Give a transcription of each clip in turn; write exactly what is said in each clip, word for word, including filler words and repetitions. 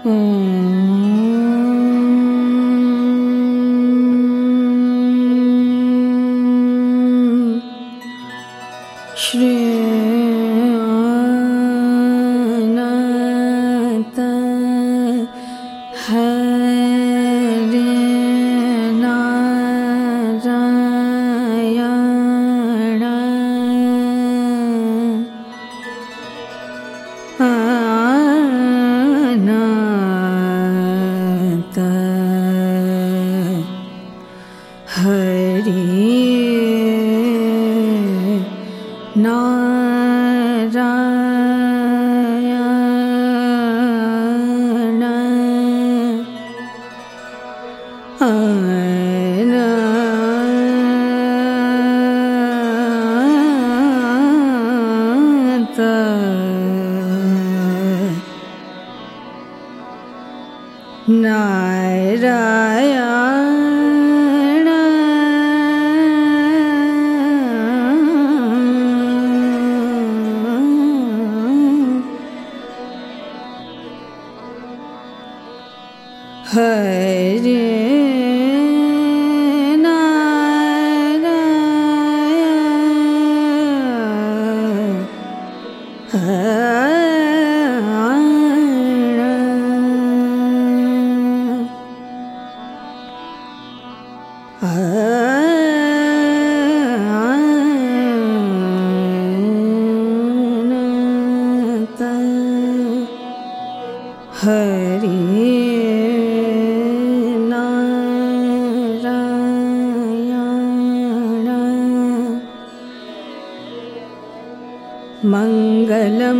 मंगलम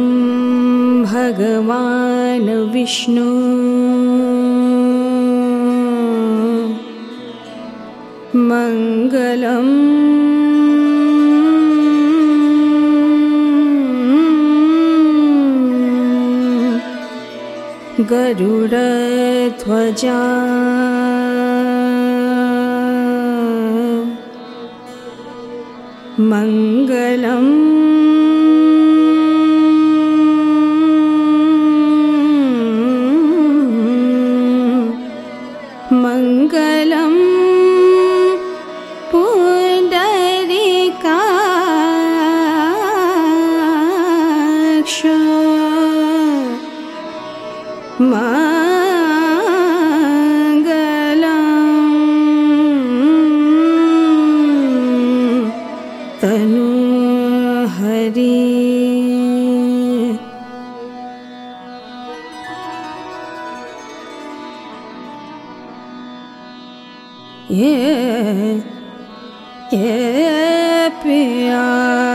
भगवान विष्णु मंगलम गरुड़ध्वजा मंगलम मंगलम पुंडरीकाक्ष मंगलम तनुहरि ये ये पिया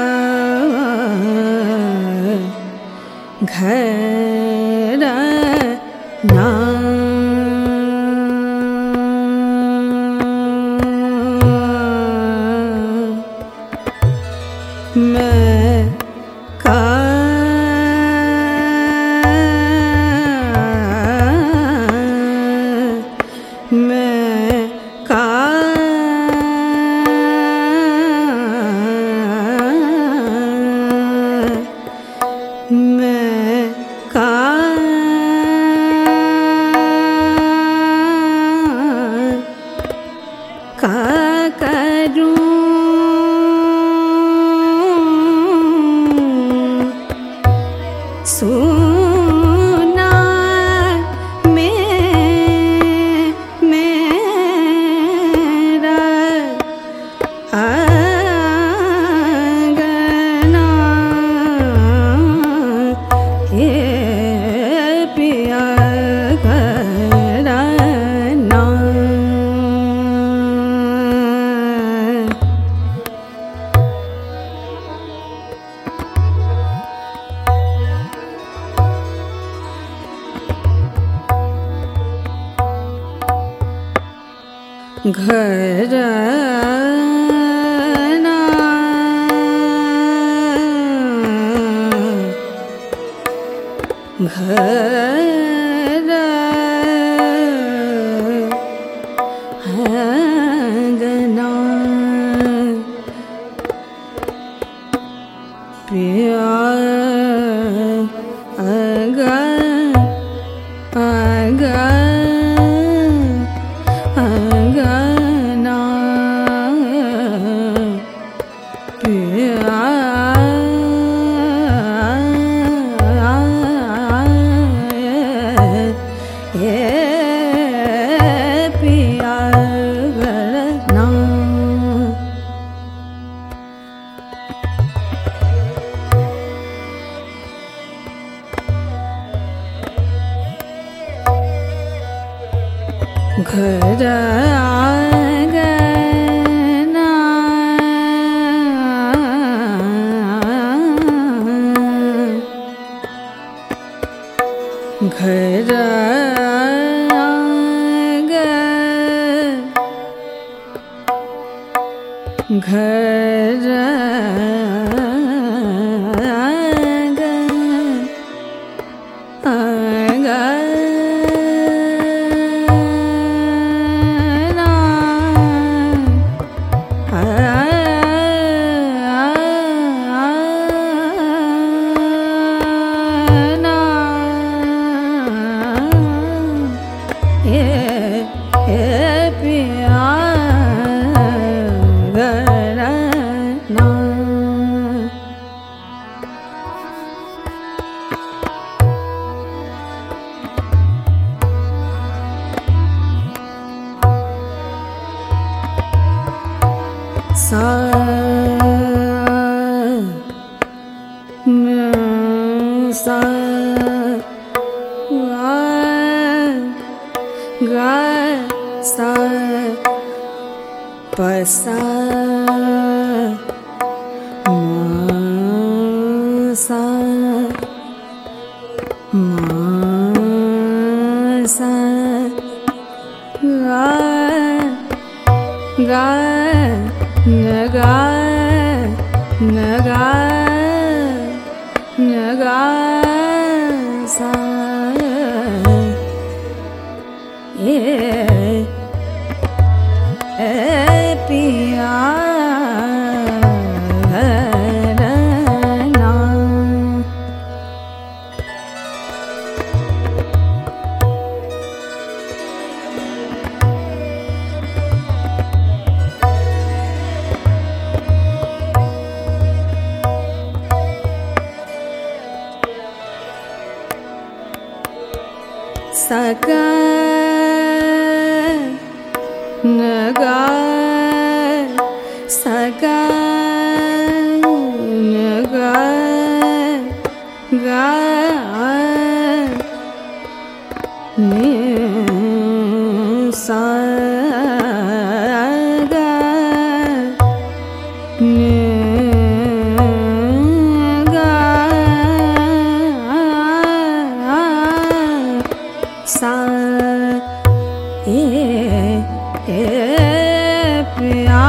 घर ना मैं का मैं का मैं का का करूं सुना में मेरा आंगना ये पिया घराना घराना घर आंगना पिया आंगन घर आंगना घर आंगन घर सा सा गा सा प सा म सा म सा गा गा नगा नगा नगा सा ए ए पिया ना सगा नगा सगा नगा गा ने सा गा ने सा ए ए पिया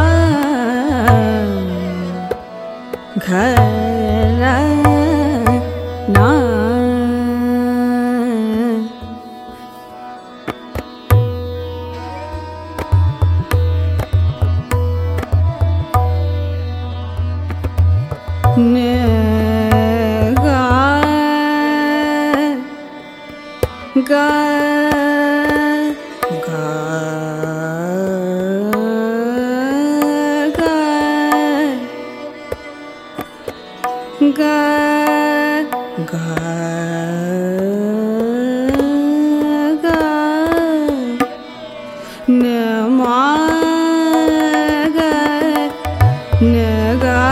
घर ना ने गा गा गा गा गा गा गा न मा गा न गा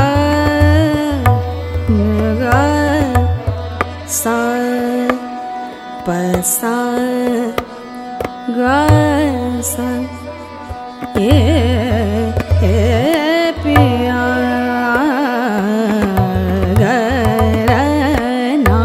न गा सा प सा गा सा ए ए पिया घर ना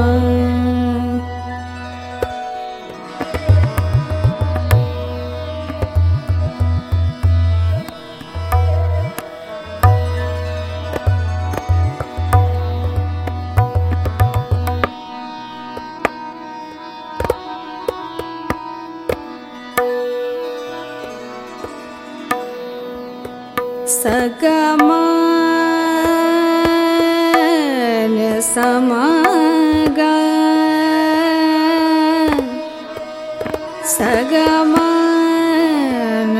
सगमान समागा सगमान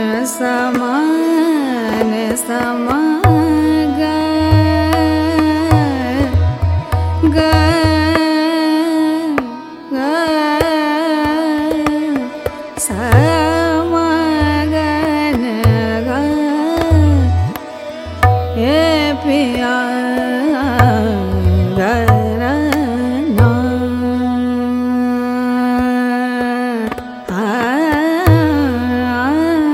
समान समागा गा गा समागन गा ए पिया घर ना आ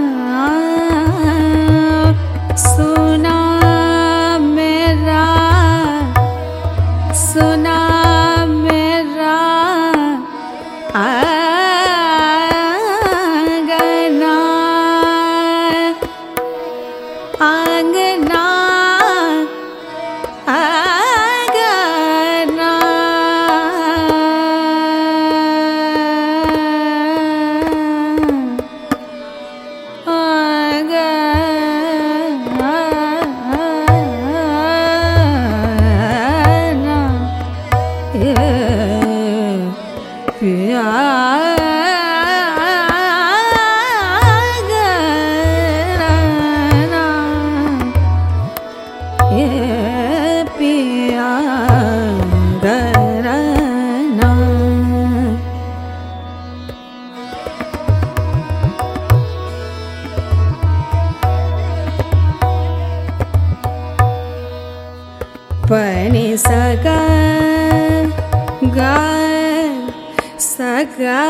पनि सा गा गा सा गा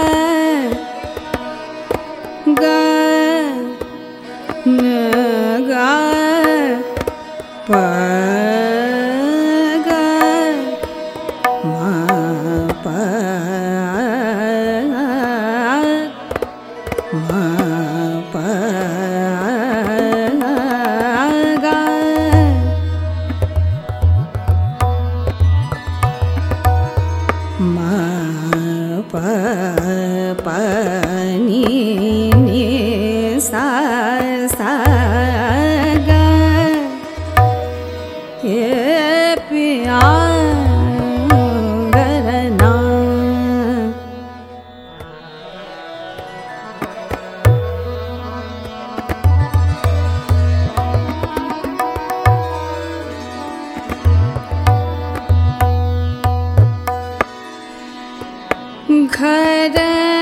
गा न गा प गा मा प मा प गा मा प प नि नि सा सा गा ये पिया गरना घर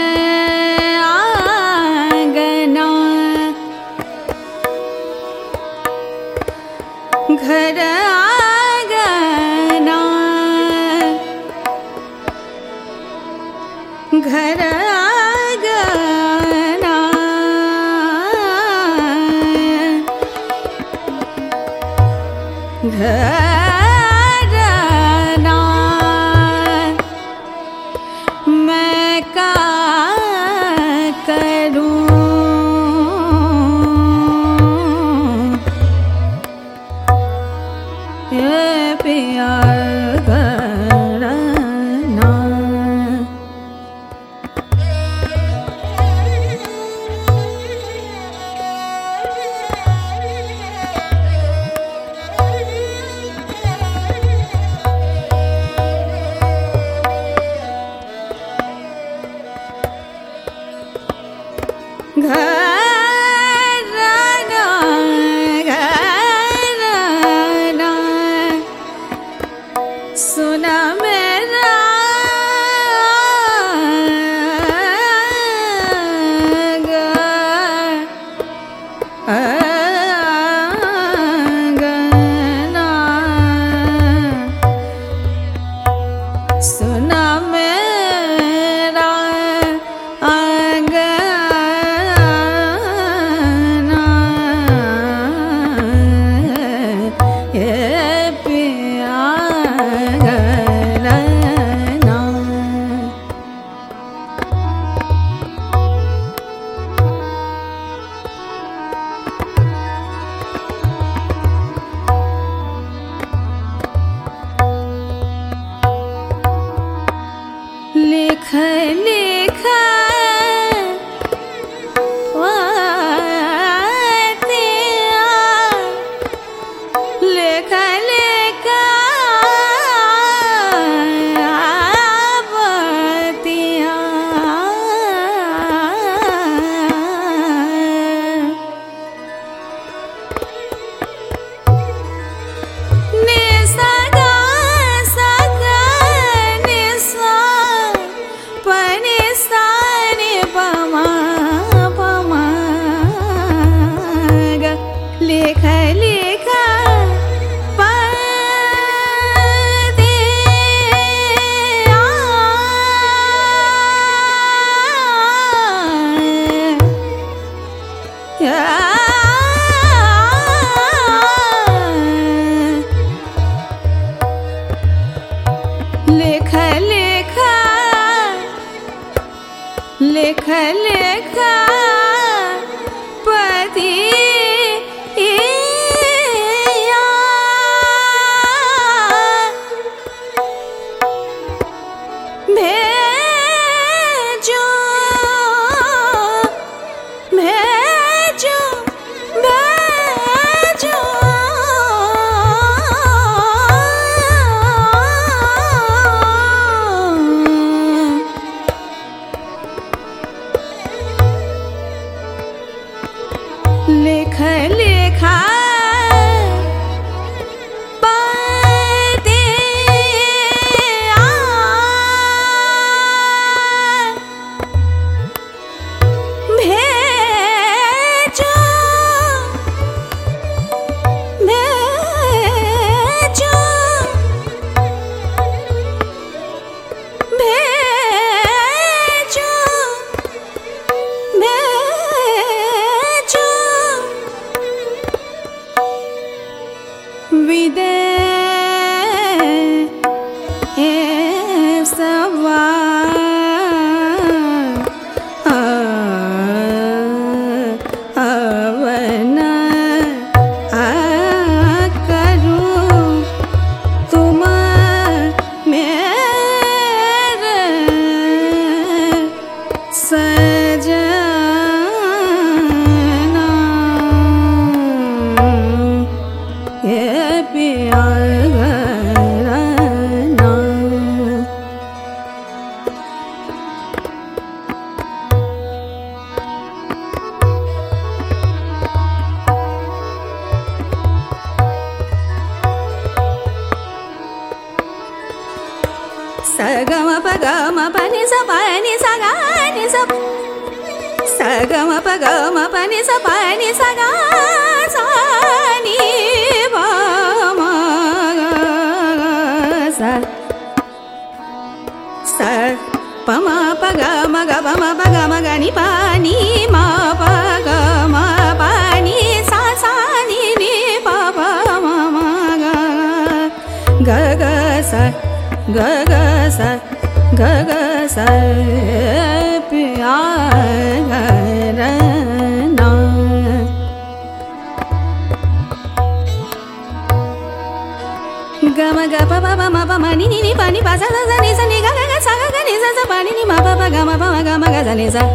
आंगना घर आंगना घर आंगना घरना मैं का करूं ये पिया घरना घरना घरना सुना मेरा गा आंगना सुना मेरा आंगना ये पिया घरना लिख लिख वातिया लिख लिख वातिया नि सा गा सा गा नि सा पनि सा नि प मा प मा गा लिख लिख पतिया लिख लिख लिख लिख पति भेजो भेजो भेजो लिख लिखा पतिया भेजो भेजो pa ni sa pa ni sa ga ni sa sa ga ma pa ga ma pa ni sa pa ni sa ga sa ni pa ma ga sa sa pa ma pa ga ma ga pa ma pa ga ma ga ni pa ni ma pa ga ma pa ni sa sa ni ni pa pa ma ma ga ga ga sa ga ga sa ga ga sa piya ga ra na ga ma ga pa pa pa ma pa ma ni ni ni pa ni pa sa sa ni sa ni ga ga ga sa ga ga ni sa sa pa ni ni ma pa pa ga ma pa ma ga ma ga sa ni sa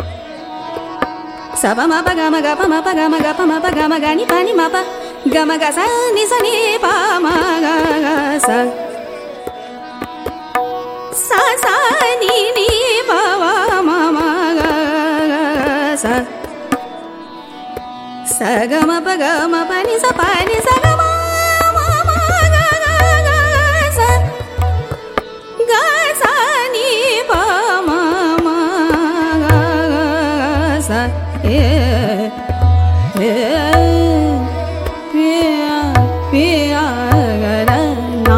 sa pa ma pa ga ma ga pa ma pa ga ma ga pa ma pa ga ma ga ni pa ni ma pa ga ma ga sa ni sa ni pa ma ga ga sa sa sa ni ni pa wa ma ma ga ga sa sa ga ma pa ga ma pa ni sa pa ni sa ga ma ma ma ga ga ga sa ga sa ni pa ma ma ga ga sa e e piya piya ga ra na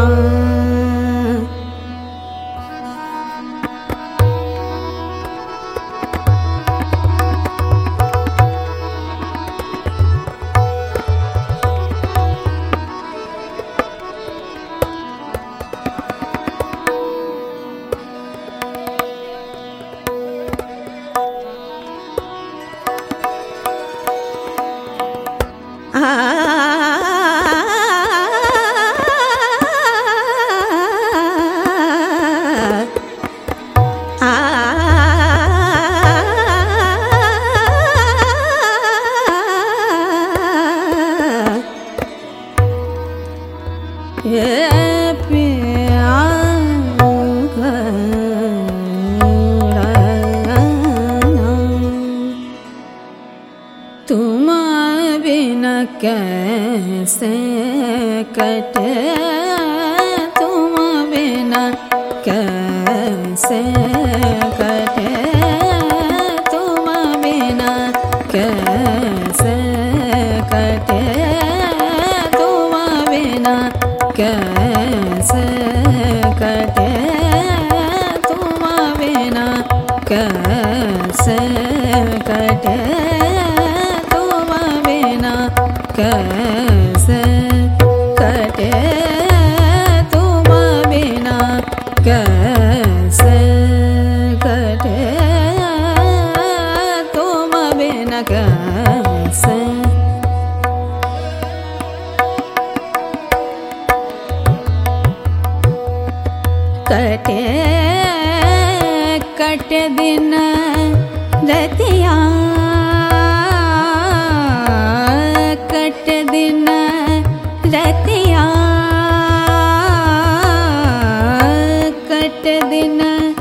तुम बिना कैसे कटे तुम बिना कैसे कटे तुम बिना कैसे कटे तुम बिना कैसे कटे तुम बिना कैसे कटे तुम बिना कैसे कटे तुम बिना कैसे कटे तुम बिना कैसे कटे कटे दिन रतिया कट दिन रतिया कट दिन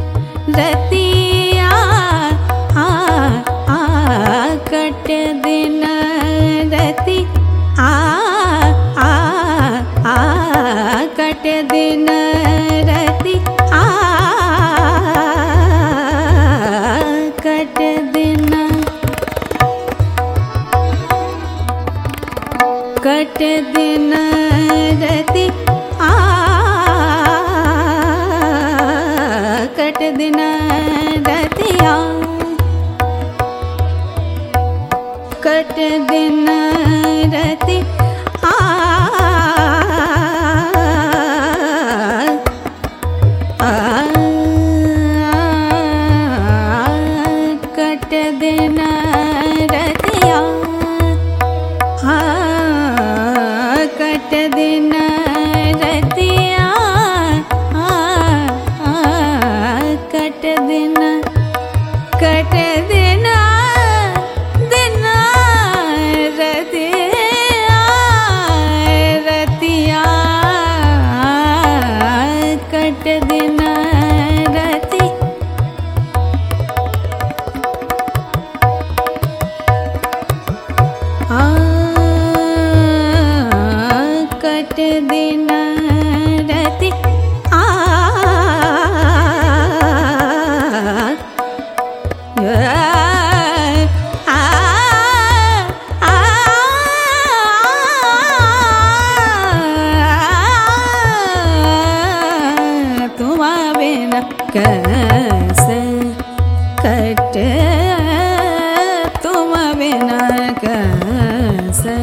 रतिया आ आ कट दिन रति आ आ आ कट दिन रति आ कट दिन कट दिन रति आ कट दिन रतिया कट दिन रति आ आ कट दिन रतिया आ कट दिन रतिया आ कट दिन कट दिन दिन रतिया रतिया कट दिन रति आ कट दिन रति आ कैसे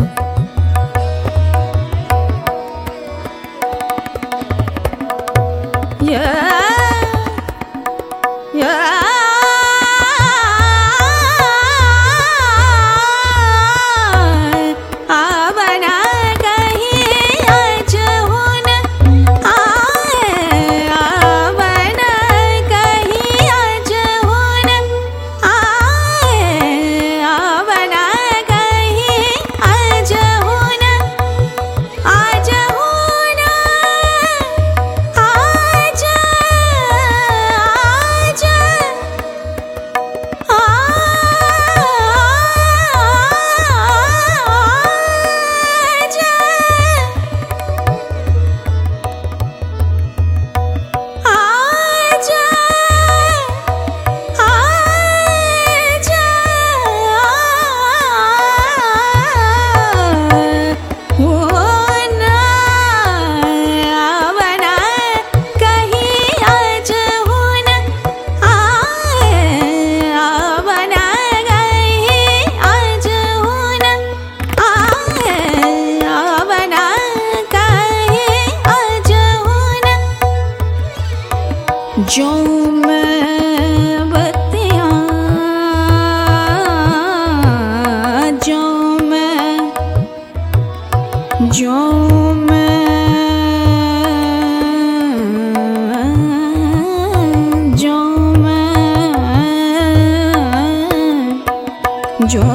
जो मैं बतिया जो मैं जो मैं जो मैं जो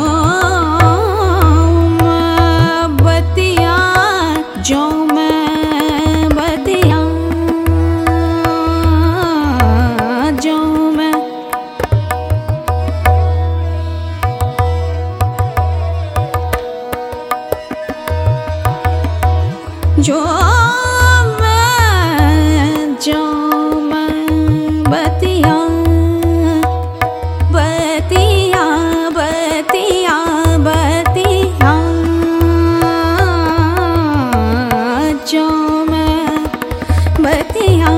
मैं बतिया जो मैं बतिया जो मैं जो मैं बतिया बतिया बतिया बतिया जो मैं बतिया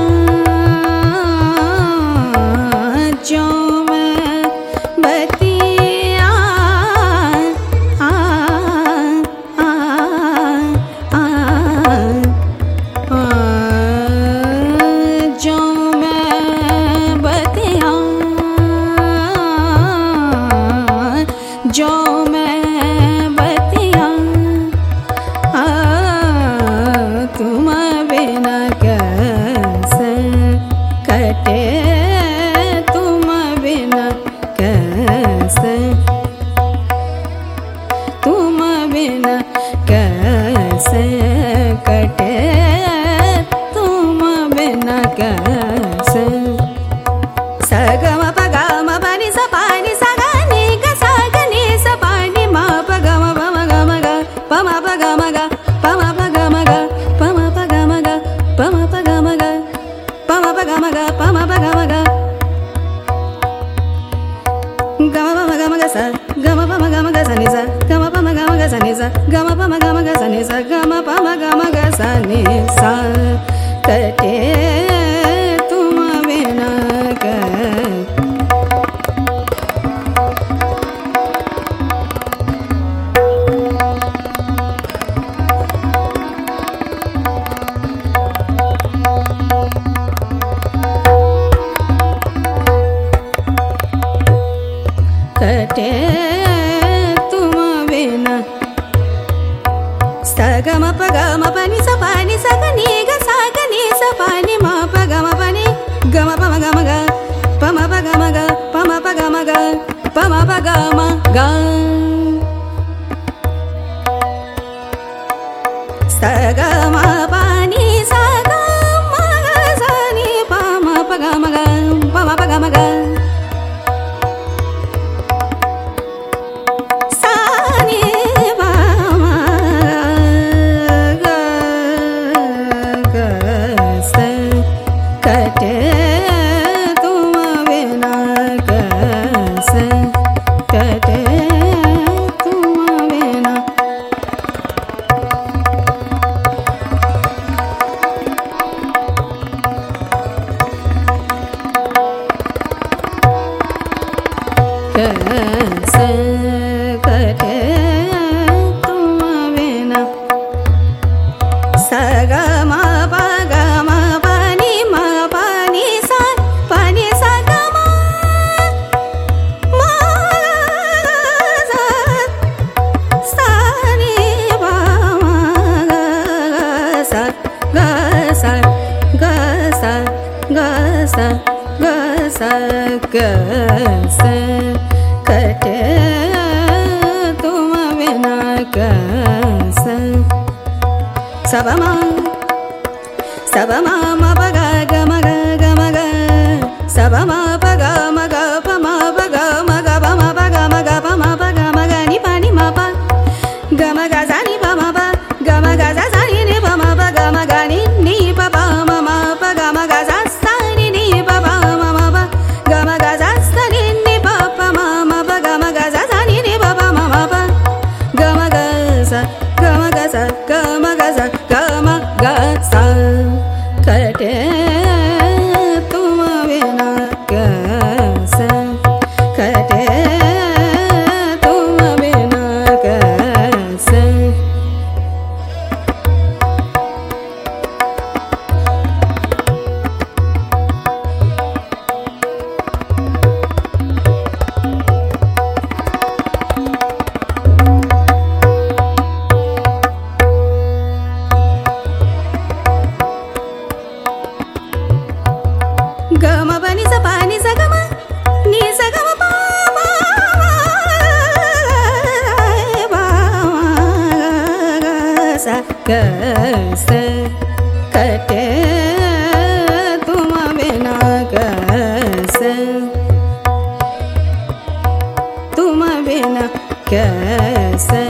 जो मैं बतिया आ आ आ जो मैं बतिया जो मैं बतिया तुम बिना कैसे कटे तुम बिना कैसे तुम बिना कैसे कटे तुम बिना कैसे सगम पगम पनि स पानी सगनि ग सगनि स पानी मा पगम पम गम ग पम पगम ग पम पगम ग पम पगम ग पम पगम ग पम पगम ग पम पगम ग गम पम गम ग स गम पम गम ग स नि स गम पम गम ग स नि स गम पम गम ग स नि स गम पम गम ग स नि स कटे तुम बिना कटे तुम बिना सगम पगम पनि स पानी सगनि ग सगनि स पानी मा पगम पनि गम पम गम ग पम पगम ग पम पगम ग पम पगम ग सगम पानी सगम ग सनि पम पगम ग पम पगम ग कटे तुम बिना कैसे कटे कैसे कटे तुम बिना कैसे सबमा सबमा म प ग ग म ग ग म ग सबमा प ग म ग प म प ग म ग प म प ग म ग प म प ग म ग नि प नि म प ग म ग za ni प म प ग म ग za za ni ni प म प ग म ग नि नि प प म म प ग म ग za sa ni ni प प म म प ग म ग za sa ni ni प प म म प ग म ग za za ni ni प प म म प ग म ग sa ग म ग sa ग म ग sa ग म ग sa कटे तुम बिना कैसे कटे तुम बिना कैसे गम पनि स पानी स गम नि स गम पा मा मा स कैसे कटे तुम बिना कैसे तुम बिना कैसे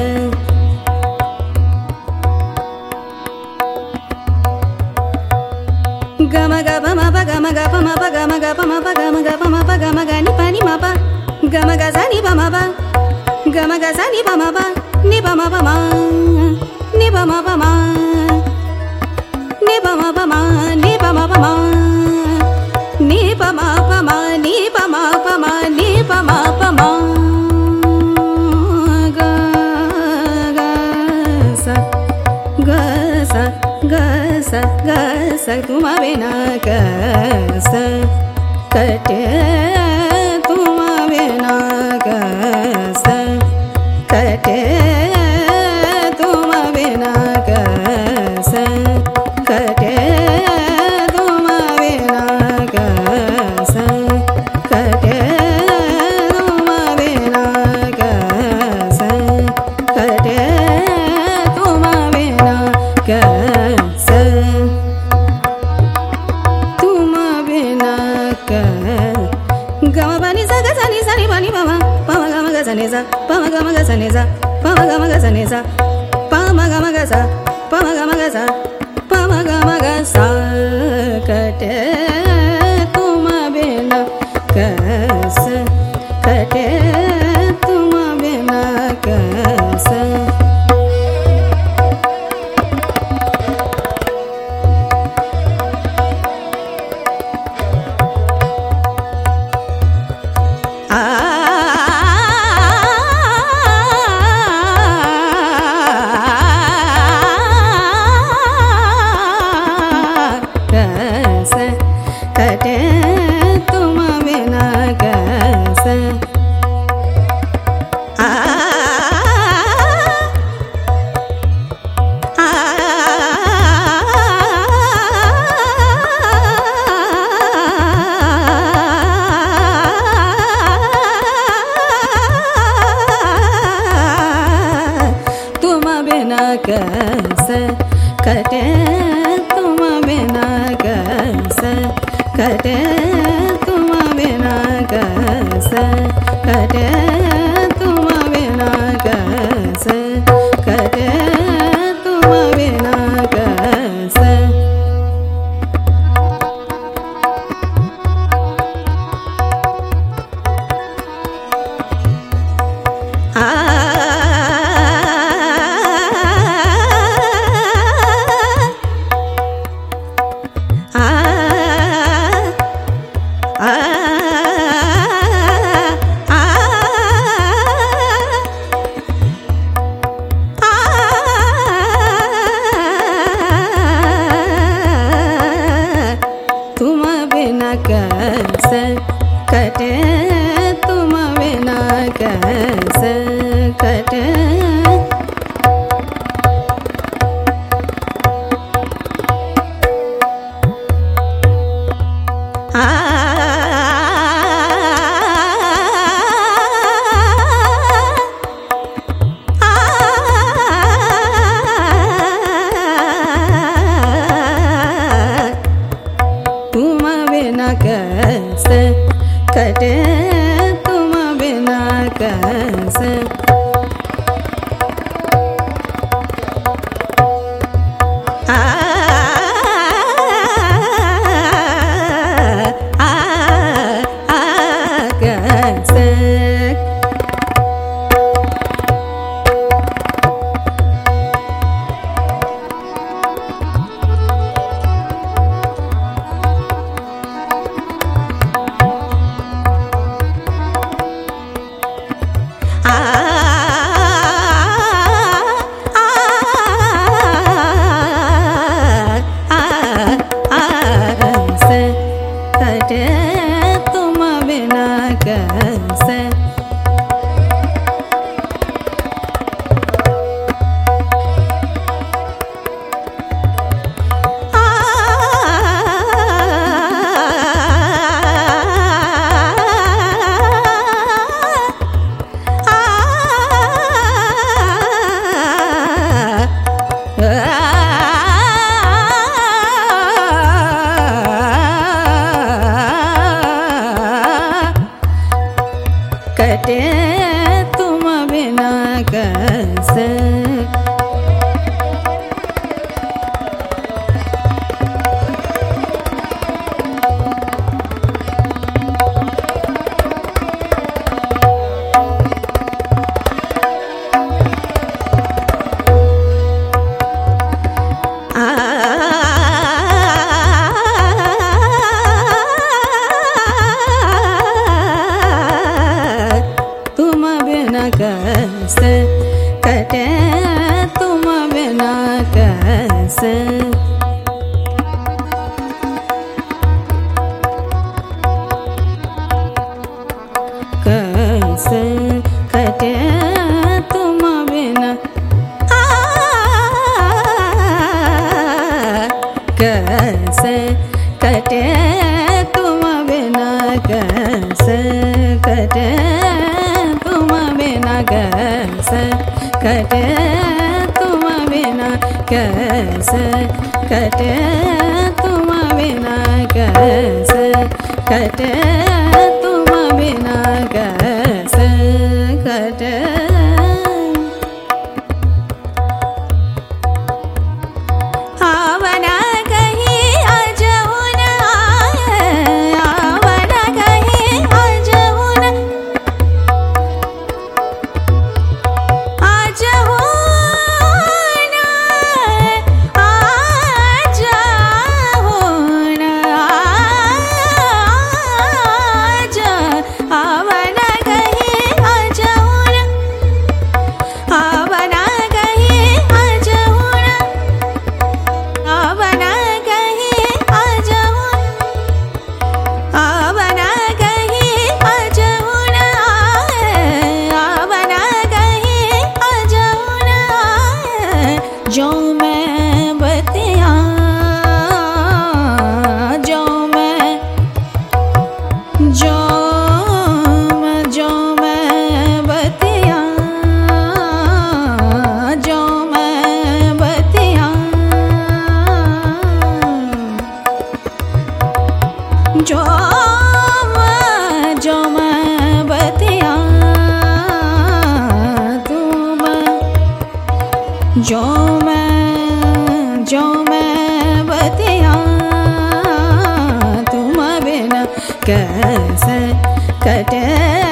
गम ग प म प ग म ग प म प ग म ग प म प ग म ग प म प ग म ग नि प नि म प ग म ग za ni प म प ग म ग za ni प म प नि प म प म नि प म प म नि प म प म नि प म प म नि प म प म नि प म प म नि प म प म ग ग सा ग सा ग सा ग सा तुम बिना कैसे कटे तुम बिना कैसे कटे तुम बिना कैसे कटे तुम बिना कैसे कटे तुम बिना कैसे कटे तुम बिना कैसे तुम बिना गम पनि स ग स नि स नि प नि प म प म ग म ग स नि स प म ग म ग स नि स प म ग म ग स नि स प म ग म ग स प म ग म ग स प म ग म ग स कटे तुम बिना कैसे कटे तुम बिना कैसे कैसे कटे तुम बिना कैसे आ तुम बिना कैसे कटे तुम बिना कैसे कटे तुम बिना कैसे कटे तुम बिना कैसे कटे तुम बिना कैसे आ आ आ कैसे कैसे कटे तुम बिना कैसे कैसे कटे तुम बिना कैसे कटे तुम बिना कैसे कटे कैसे कटे तुम बिना कैसे कटे तुम बिना कैसे कटे तुम बिना कैसे कटे आवना कहीं अजहुन आवना कहीं अजहुन जो मैं बतिया जो मैं जो मैं जो मैं बतिया जो मैं बतिया जो मैं जो मैं बतिया तुम जो मैं जो मैं बतिया तुम बिना कैसे कटे